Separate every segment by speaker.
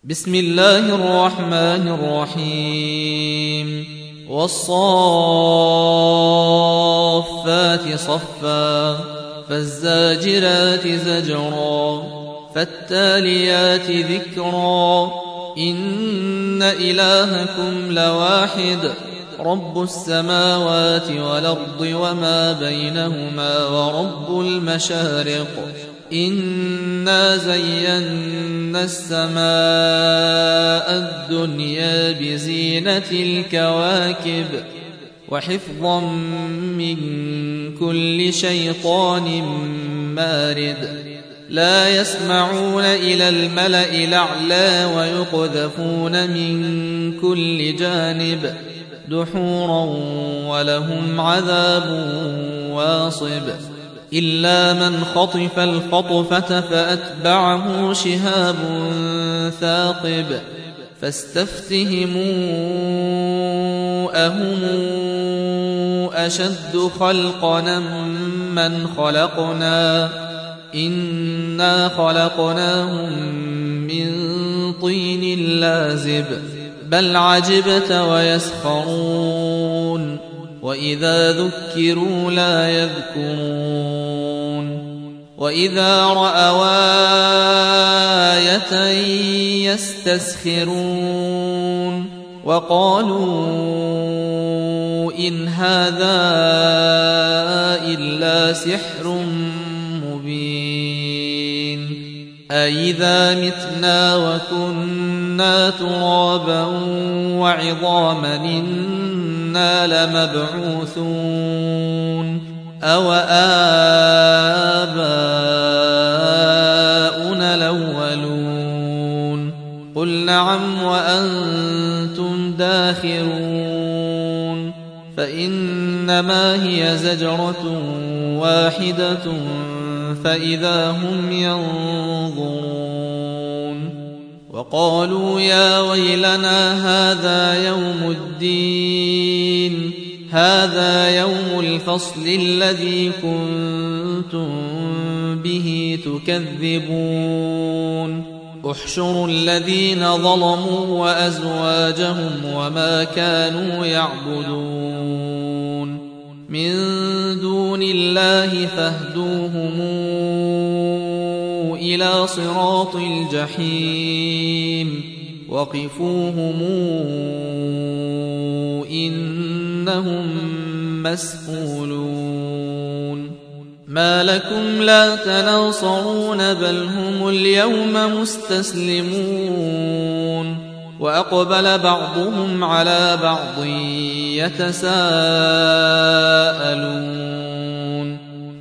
Speaker 1: بسم الله الرحمن الرحيم والصافات صفا فالزاجرات زجرا فالتاليات ذكرا إن إلهكم لواحد رب السماوات والأرض وما بينهما ورب المشارق إنا زينا السماء الدنيا بزينة الكواكب وحفظا من كل شيطان مارد لا يسمعون إلى الملأ الأعلى ويقذفون من كل جانب دحورا ولهم عذاب واصب إلا من خطف الخطفة فأتبعه شهاب ثاقب فاستفتهموا أهم أشد خلقا من خلقنا إنا خلقناهم من طين لازب بل عجبت ويسخرون وإذا ذكروا لا يذكرون وإذا رأوا آية يستسخرون وقالوا إن هذا إلا سحر مبين أإذا متنا وكنا ترابا وعظاما إنا لمبعوثون أو آباؤنا الأولون قل نعم وأنتم داخرون فإنما هي زجرة واحدة فإذا هم ينظرون وقالوا يا ويلنا هذا يوم الدين هذا يوم الفصل الذي كنتم به تكذبون احشروا الذين ظلموا وأزواجهم وما كانوا يعبدون من دون الله فاهدوهم إلى صراط الجحيم وقفوهم إنهم مسئولون ما لكم لا تناصرون بل هم اليوم مستسلمون وأقبل بعضهم على بعض يتساءلون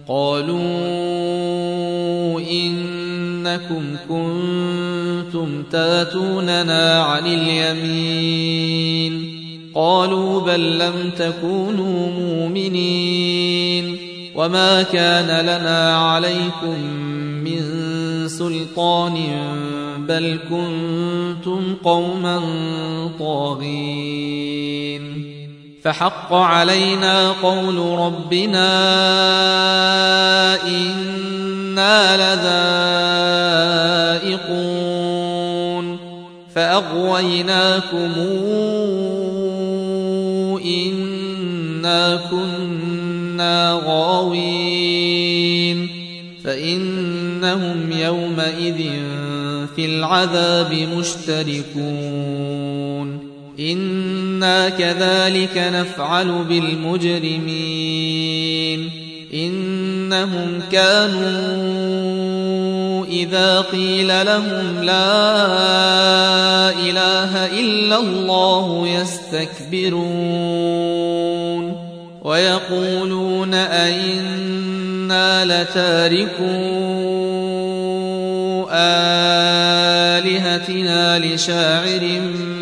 Speaker 1: قالوا إنكم كنتم تاتوننا عن اليمين قالوا بل لم تكونوا مؤمنين وما كان لنا عليكم من سلطان بل كنتم قوما طاغين فحق علينا قول ربنا إنا لذائقون فأغويناكم إنا كنا غاوين فإنهم يومئذ في العذاب مشتركون إنا كذلك نفعل بالمجرمين إنهم كانوا إذا قيل لهم لا إله إلا الله يستكبرون ويقولون أئنا لتاركو آلهتنا لشاعر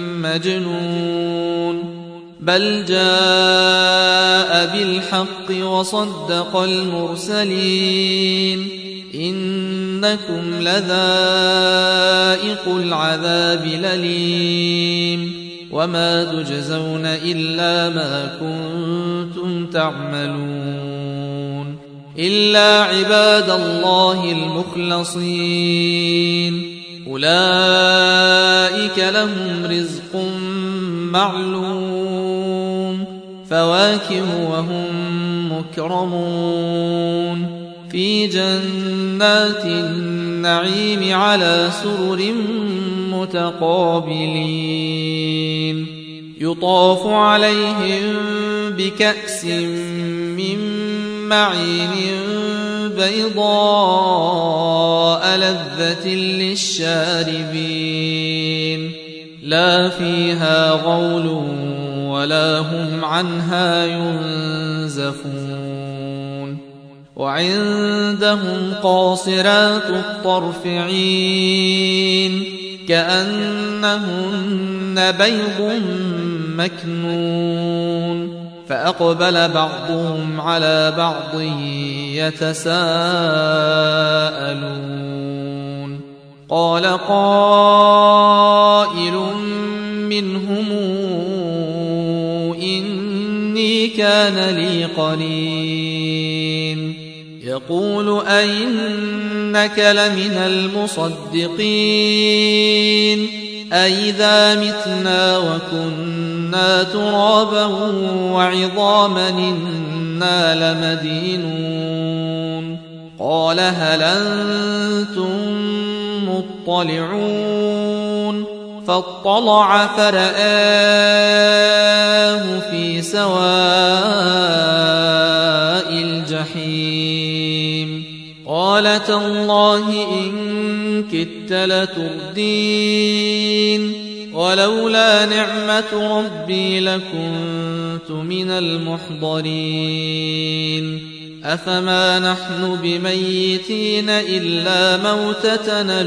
Speaker 1: مجنون بل جاء بالحق وصدق المرسلين إنكم لذائق العذاب الأليم وما تجزون إلا ما كنتم تعملون إلا عباد الله المخلصين أولئك أولئك لهم رزق معلوم فواكه وهم مكرمون في جنات النعيم على سرر متقابلين يطاف عليهم بكأس من معين بيضاء لذة للشاربين لا فيها غول ولا هم عنها ينزفون وعندهم قاصرات الطرف عين كأنهن بيض مكنون فأقبل بعضهم على بعض يتساءلون قال قائل منهم إني كان لي قرين يقول أئنك لمن المصدقين أئذا متنا وكنا ترابا وعظاما إنا لمدينون قال هل أنتم مطلعون فاطلع فرآه في سواء الجحيم قال تالله إن كدت لتردين ولولا نعمة ربي لكنت من المحضرين أفما نحن بميتين إلا موتتنا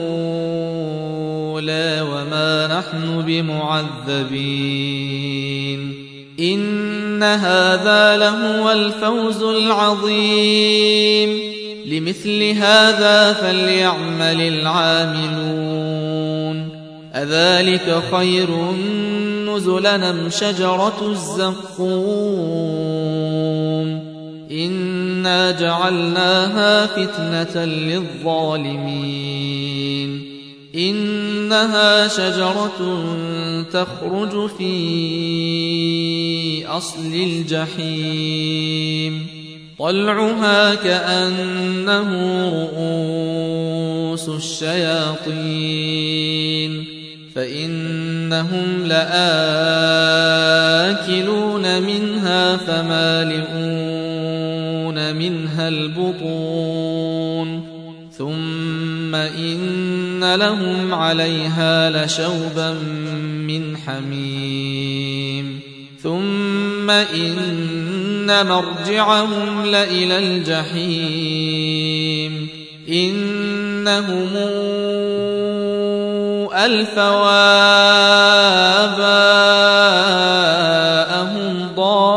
Speaker 1: الأولى وما نحن بمعذبين إن هذا لهو الفوز العظيم لمثل هذا فليعمل العاملون أذلك خير نزلا أم شجرة الزقوم إنا جعلناها فتنة للظالمين إنها شجرة تخرج في أصل الجحيم طلعها كأنه رؤوس الشياطين فإنهم لآكلون منها فمالئون منها البطون ثم إن لهم عليها لشوبا من حميم ثم إن مرجعهم لإلى الجحيم إنهم ألفوا آباءهم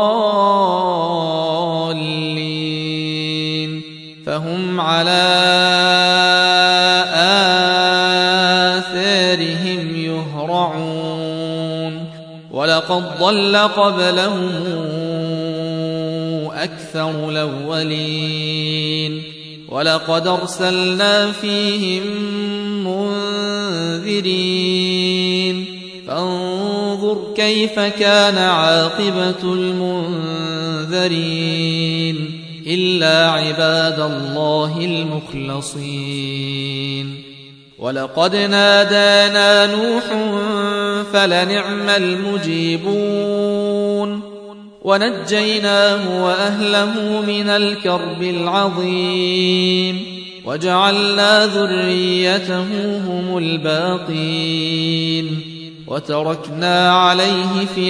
Speaker 1: ضالين فهم على آثارهم يهرعون ولقد ضل قبلهم أكثر الأولين ولقد أرسلنا فيهم منذرين فانظر كيف كان عاقبة المنذرين إلا عباد الله المخلصين ولقد نادانا نوح فلنعم المجيبون ونجيناه وأهله من الكرب العظيم وجعلنا ذريته هم الباقين وتركنا عليه في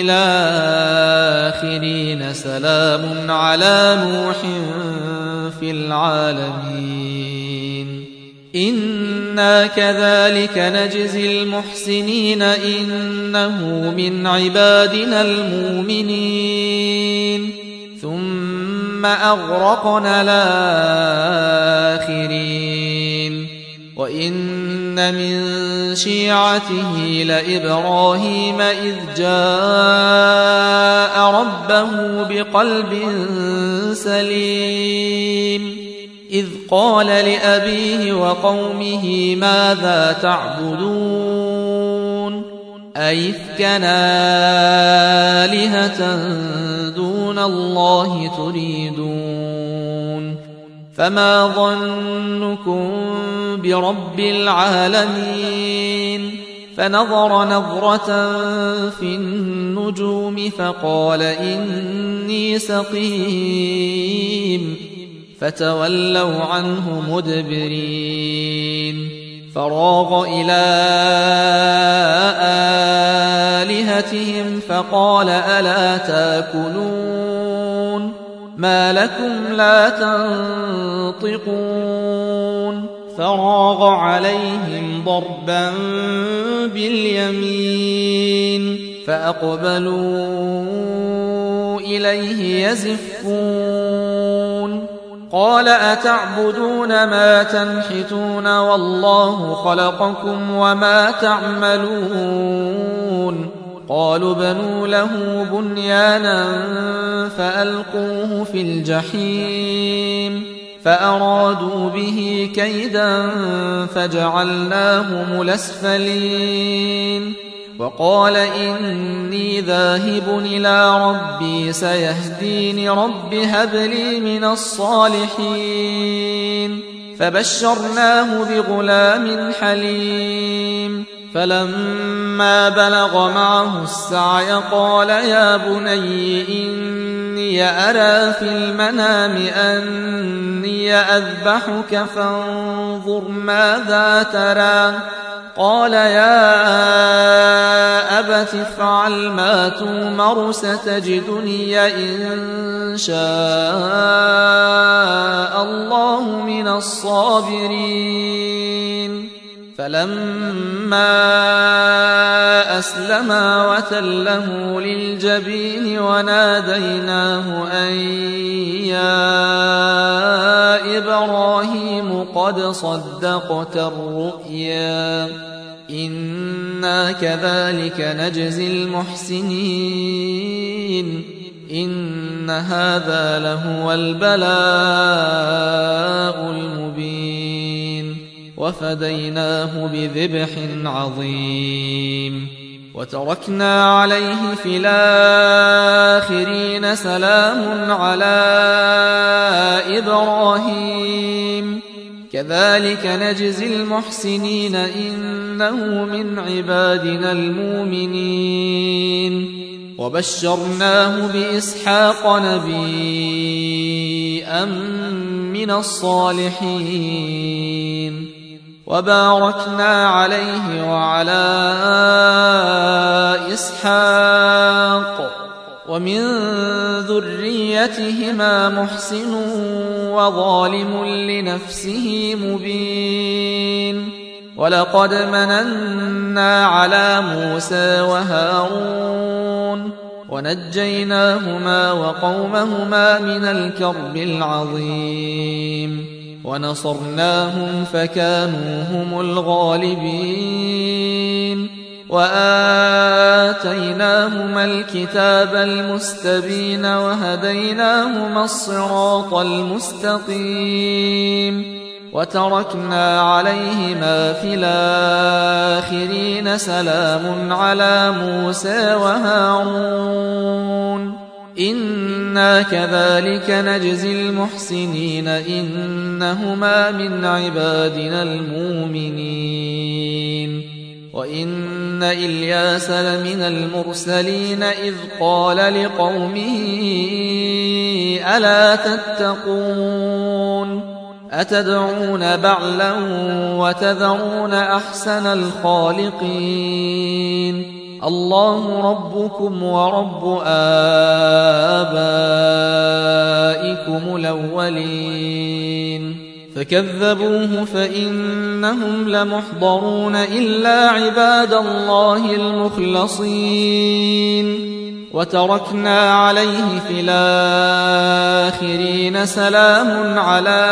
Speaker 1: الآخرين سلام على نوح في العالمين إنا كذلك نجزي المحسنين إنه من عبادنا المؤمنين ثم أغرقنا الآخرين وإن من شيعته لإبراهيم إذ جاء ربه بقلب سليم إذ قال لأبيه وقومه ماذا تعبدون أئفكا آلهة دون الله تريدون فما ظنكم برب العالمين فنظر نظرة في النجوم فقال إني سقيم فتولوا عنه مدبرين فراغ إلى آلهتهم فقال ألا تاكلون ما لكم لا تنطقون فراغ عليهم ضربا باليمين فأقبلوا إليه يزفون قال أتعبدون ما تنحتون والله خلقكم وما تعملون قالوا بنوا له بنيانا فألقوه في الجحيم فأرادوا به كيدا فجعلناهم الأسفلين وقال إني ذاهب إلى ربي سيهدين رب هب لي من الصالحين فبشرناه بغلام حليم فلما بلغ معه السعي قال يا بني إني أرى في المنام أني أذبحك فانظر ماذا ترى قال يا أبت افعل ما تؤمر ستجدني إن شاء الله من الصابرين فلما أسلما وتله للجبين وناديناه أن يا إبراهيم قد صدقت الرؤيا إنا كذلك نجزي المحسنين إن هذا لهو البلاء المبين وفديناه بذبح عظيم وتركنا عليه في الآخرين سلام على إبراهيم كذلك نجزي المحسنين إنه من عبادنا المؤمنين وبشرناه بإسحاق نبيا من الصالحين وباركنا عليه وعلى إسحاق ومن ذريتهما محسن وظالم لنفسه مبين ولقد مننا على موسى وهارون ونجيناهما وقومهما من الكرب العظيم ونصرناهم فكانوا هم الغالبين وآتيناهما الكتاب المستبين وهديناهما الصراط المستقيم وتركنا عليهما في الآخرين سلام على موسى وهارون إنا كذلك نجزي المحسنين إنهما من عبادنا المؤمنين وإن إلياس لمن المرسلين إذ قال لقومه ألا تتقون أتدعون بعلا وتذرون أحسن الخالقين الله ربكم ورب آبائكم الأولين فكذبوه فإنهم لمحضرون إلا عباد الله المخلصين وتركنا عليه في الآخرين سلام على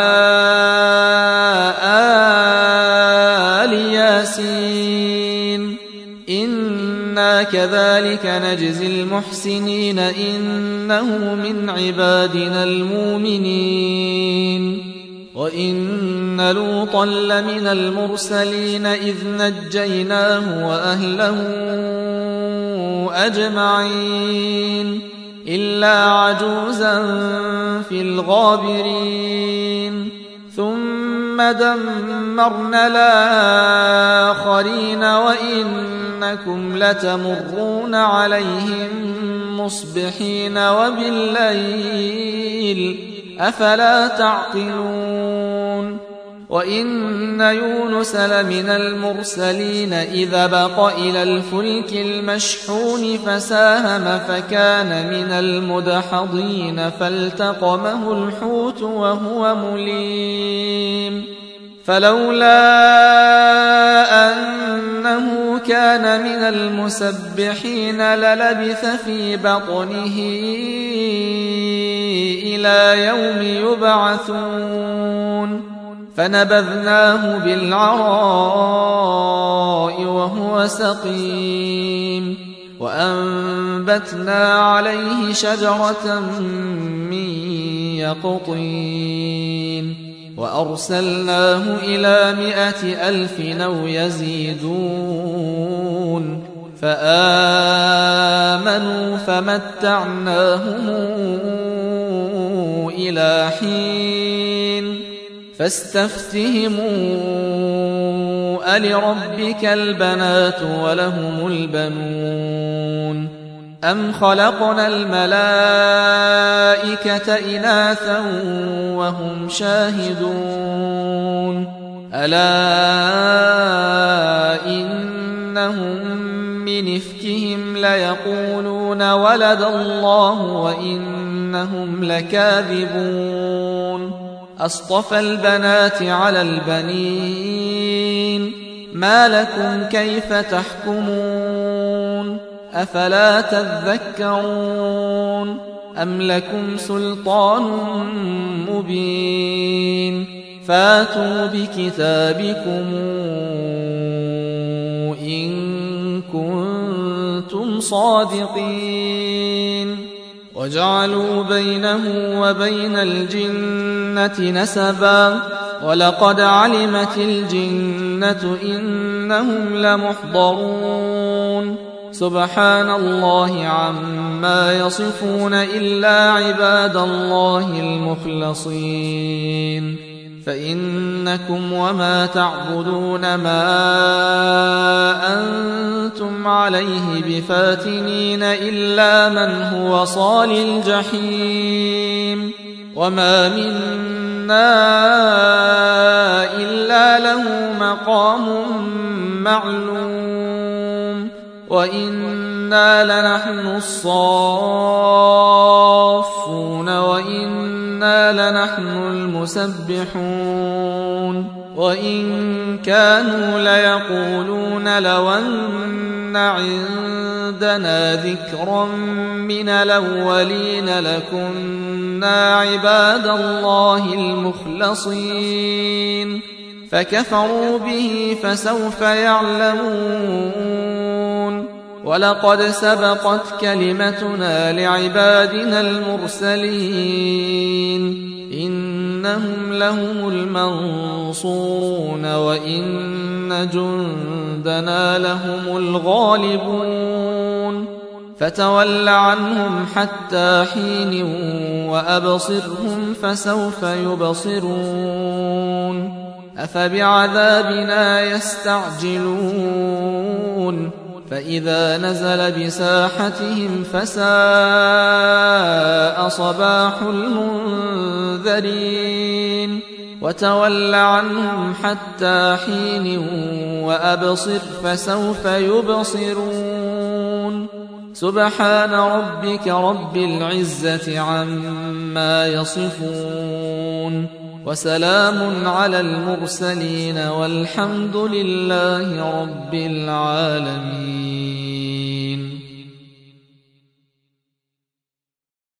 Speaker 1: آل ياسين إنا كذلك نجزي المحسنين إنه من عبادنا المؤمنين وإن لوطا لمن المرسلين إذ نجيناه وأهله أجمعين إلا عجوزا في الغابرين ثم دمرنا الآخرين وإنكم لتمرون عليهم مصبحين وبالليل أفلا تعقلون وإن يونس لمن المرسلين إذا بق إلى الفلك المشحون فساهم فكان من المدحضين فالتقمه الحوت وهو مليم فلولا أنه كان من المسبحين للبث في بطنه إلى يوم يبعثون فنبذناه بالعراء وهو سقيم وأنبتنا عليه شجرة من يقطين وأرسلناه إلى 100,000 أو يزيدون فآمنوا فمتعناهم إلى حين فاستفتهموا ألربك البنات ولهم البنون أم خلقنا الملائكة إناثا وهم شاهدون ألا إنهم من إفكهم ليقولون ولد الله وإنهم لكاذبون أصطفى البنات على البنين ما لكم كيف تحكمون أفلا تذكرون أم لكم سلطان مبين فاتوا بكتابكم إن كنتم صادقين وجعلوا بينه وبين الجنة نسبا ولقد علمت الجنة إنهم لمحضرون سبحان الله عما يصفون إلا عباد الله المخلصين فإنكم وما تعبدون ما أنتم عليه بفاتنين إلا من هو صال الجحيم وما منا إلا له مقام معلوم وإنا لنحن الصافون وإنا لنحن المسبحون وإن كانوا ليقولون لو أن عندنا ذكرا من الأولين لكنا عباد الله المخلصين فكفروا به فسوف يعلمون ولقد سبقت كلمتنا لعبادنا المرسلين إنهم لهم المنصورون وإن جندنا لهم الغالبون فتول عنهم حتى حين وأبصرهم فسوف يبصرون أفبعذابنا يستعجلون فإذا نزل بساحتهم فساء صباح المنذرين وتول عنهم حتى حين وأبصر فسوف يبصرون سبحان ربك رب العزة عما يصفون وسلام على المرسلين والحمد لله رب العالمين.